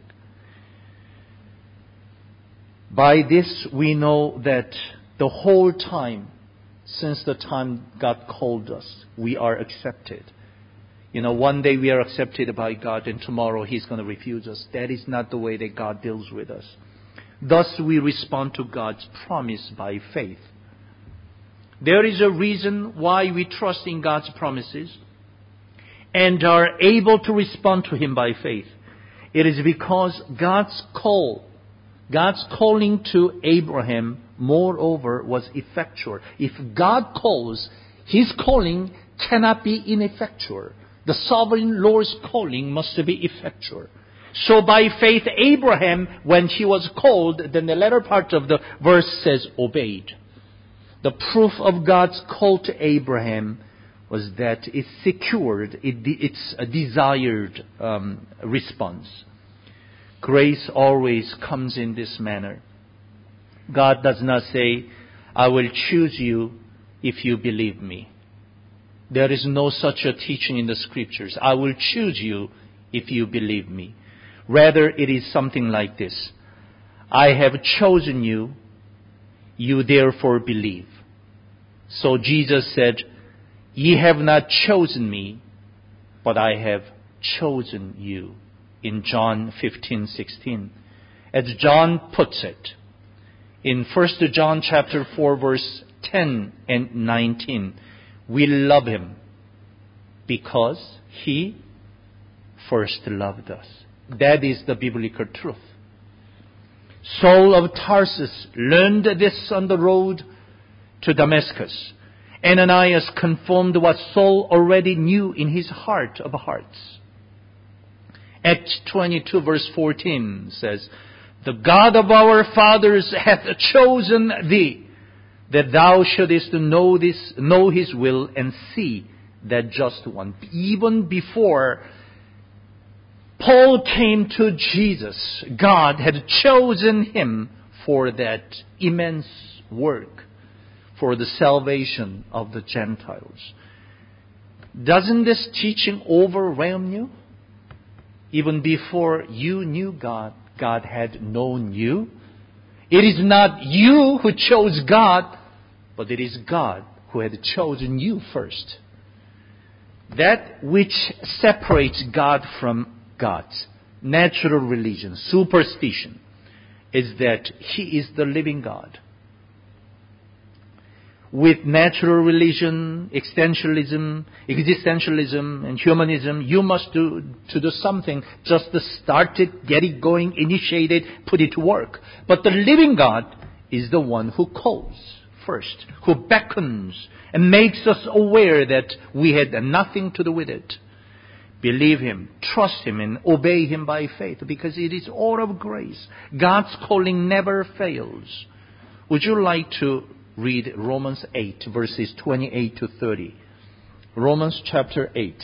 By this we know that the whole time, since the time God called us, we are accepted. One day we are accepted by God and tomorrow He's going to refuse us. That is not the way that God deals with us. Thus we respond to God's promise by faith. There is a reason why we trust in God's promises and are able to respond to Him by faith. It is because God's calling to Abraham, moreover, was effectual. If God calls, His calling cannot be ineffectual. The sovereign Lord's calling must be effectual. So by faith, Abraham, when he was called, then the latter part of the verse says, obeyed. The proof of God's call to Abraham was that it secured its desired response. Grace always comes in this manner. God does not say, I will choose you if you believe me. There is no such a teaching in the Scriptures. I will choose you if you believe me. Rather, it is something like this. I have chosen you, you therefore believe. So Jesus said, ye have not chosen me, but I have chosen you. In John 15:16. As John puts it, in 1 John chapter 4 verse 10 and 19, we love Him because He first loved us. That is the biblical truth. Saul of Tarsus learned this on the road to Damascus. Ananias confirmed what Saul already knew in his heart of hearts. Acts 22 verse 14 says, the God of our fathers hath chosen thee, that thou shouldest know His will and see that just one. Even before Paul came to Jesus, God had chosen him for that immense work, for the salvation of the Gentiles. Doesn't this teaching overwhelm you? Even before you knew God, God had known you. It is not you who chose God, but it is God who had chosen you first. That which separates God from God's natural religion, superstition, is that He is the living God. With natural religion, existentialism, and humanism, you must do something just to start it, get it going, initiate it, put it to work. But the living God is the one who calls first, who beckons and makes us aware that we had nothing to do with it. believe Him, trust Him, and obey Him by faith, because it is all of grace. God's calling never fails. Would you like to read Romans 8, verses 28 to 30? Romans chapter 8.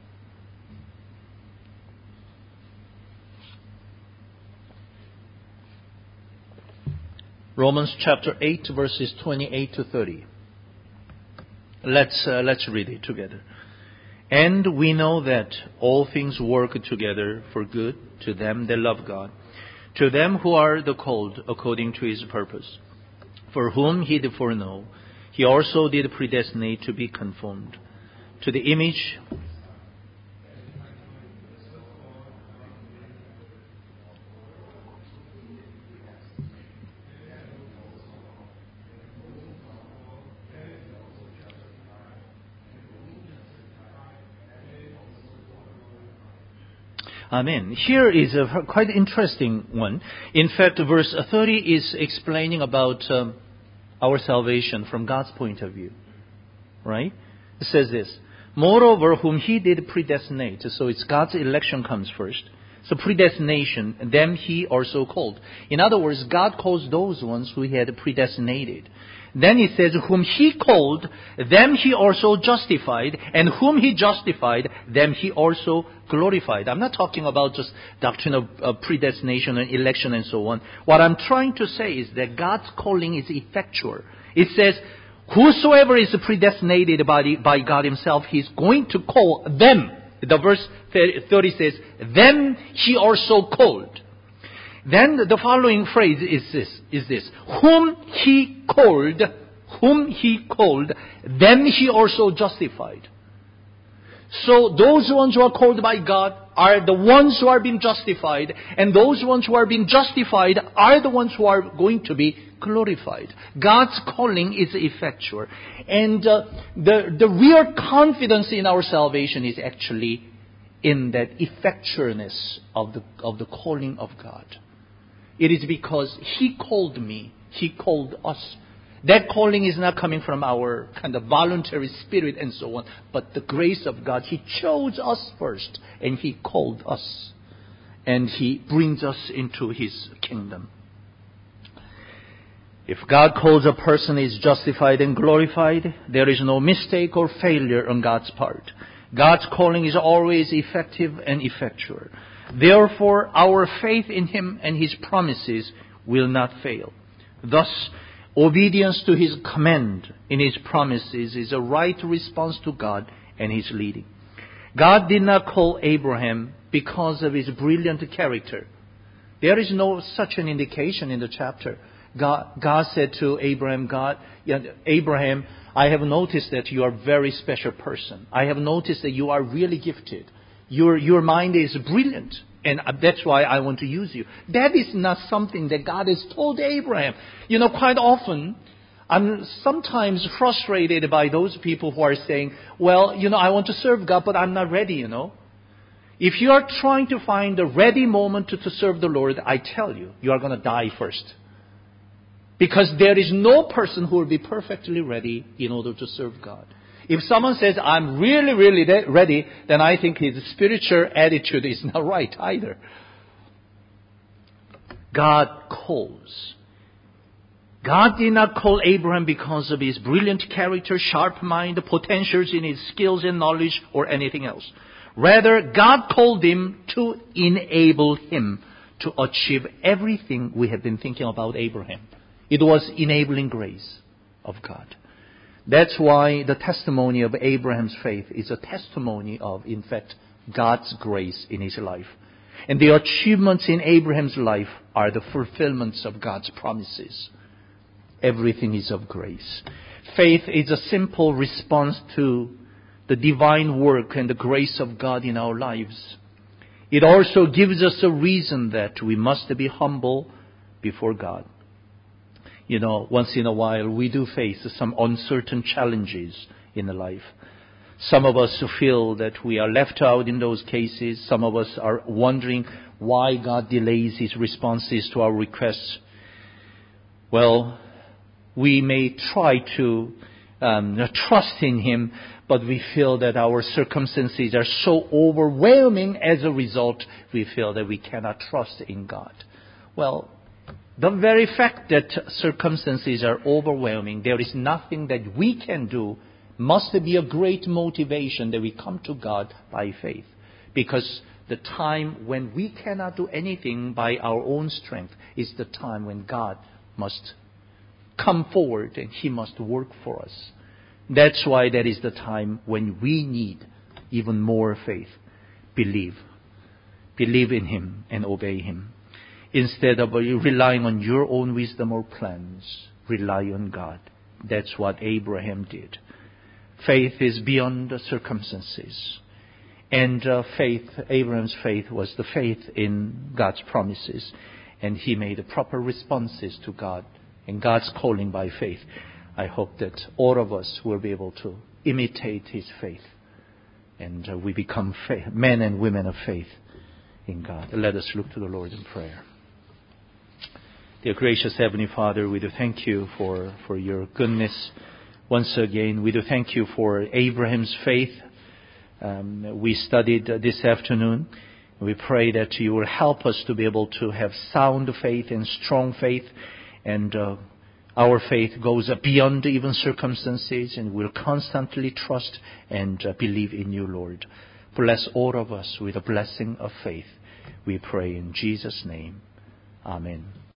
Romans chapter 8, verses 28 to 30. Let's read it together. And we know that all things work together for good to them that love God, to them who are the called according to His purpose. For whom He did foreknow, He also did predestinate to be conformed to the image Amen. Here is a quite interesting one. In fact, verse 30 is explaining about our salvation from God's point of view. Right? It says this. Moreover, whom He did predestinate. So it's God's election comes first. So predestination, them He also called. In other words, God calls those ones who He had predestinated. Then He says, whom He called, them He also justified, and whom He justified, them He also glorified. I'm not talking about just doctrine of predestination and election and so on. What I'm trying to say is that God's calling is effectual. It says, whosoever is predestinated by God Himself, He's going to call them. The verse 30 says, them He also called. Then the following phrase is this. Whom He called, them He also justified. So those ones who are called by God are the ones who are being justified, and those ones who are being justified are the ones who are going to be glorified. God's calling is effectual. And the real confidence in our salvation is actually in that effectualness of the calling of God. It is because He called me, He called us. That calling is not coming from our kind of voluntary spirit and so on, but the grace of God. He chose us first, and He called us. And He brings us into His kingdom. If God calls a person is justified and glorified, there is no mistake or failure on God's part. God's calling is always effective and effectual. Therefore, our faith in Him and His promises will not fail. Thus, obedience to His command in His promises is a right response to God and His leading. God did not call Abraham because of his brilliant character. There is no such an indication in the chapter. God said to Abraham, Abraham, I have noticed that you are a very special person. I have noticed that you are really gifted. Your mind is brilliant, and that's why I want to use you. That is not something that God has told Abraham. Quite often, I'm sometimes frustrated by those people who are saying, well, I want to serve God, but I'm not ready, If you are trying to find the ready moment to serve the Lord, I tell you, you are going to die first. Because there is no person who will be perfectly ready in order to serve God. If someone says, I'm really, really ready, then I think his spiritual attitude is not right either. God calls. God did not call Abraham because of his brilliant character, sharp mind, potentials in his skills and knowledge, or anything else. Rather, God called him to enable him to achieve everything we have been thinking about Abraham. It was enabling grace of God. That's why the testimony of Abraham's faith is a testimony of, in fact, God's grace in his life. And the achievements in Abraham's life are the fulfillments of God's promises. Everything is of grace. Faith is a simple response to the divine work and the grace of God in our lives. It also gives us a reason that we must be humble before God. Once in a while we do face some uncertain challenges in life. Some of us feel that we are left out in those cases. Some of us are wondering why God delays His responses to our requests. Well, we may try to trust in Him, but we feel that our circumstances are so overwhelming. As a result, we feel that we cannot trust in God. Well, the very fact that circumstances are overwhelming, there is nothing that we can do, must be a great motivation that we come to God by faith. Because the time when we cannot do anything by our own strength is the time when God must come forward and He must work for us. That's why that is the time when we need even more faith. Believe. Believe in Him and obey Him. Instead of relying on your own wisdom or plans, rely on God. That's what Abraham did. Faith is beyond the circumstances. And Abraham's faith was the faith in God's promises. And he made the proper responses to God and God's calling by faith. I hope that all of us will be able to imitate his faith. And we become men and women of faith in God. Let us look to the Lord in prayer. Dear gracious Heavenly Father, we do thank you for your goodness. Once again, we do thank you for Abraham's faith. We studied this afternoon. We pray that you will help us to be able to have sound faith and strong faith. And our faith goes beyond even circumstances, and we'll constantly trust and believe in you, Lord. Bless all of us with a blessing of faith. We pray in Jesus' name. Amen.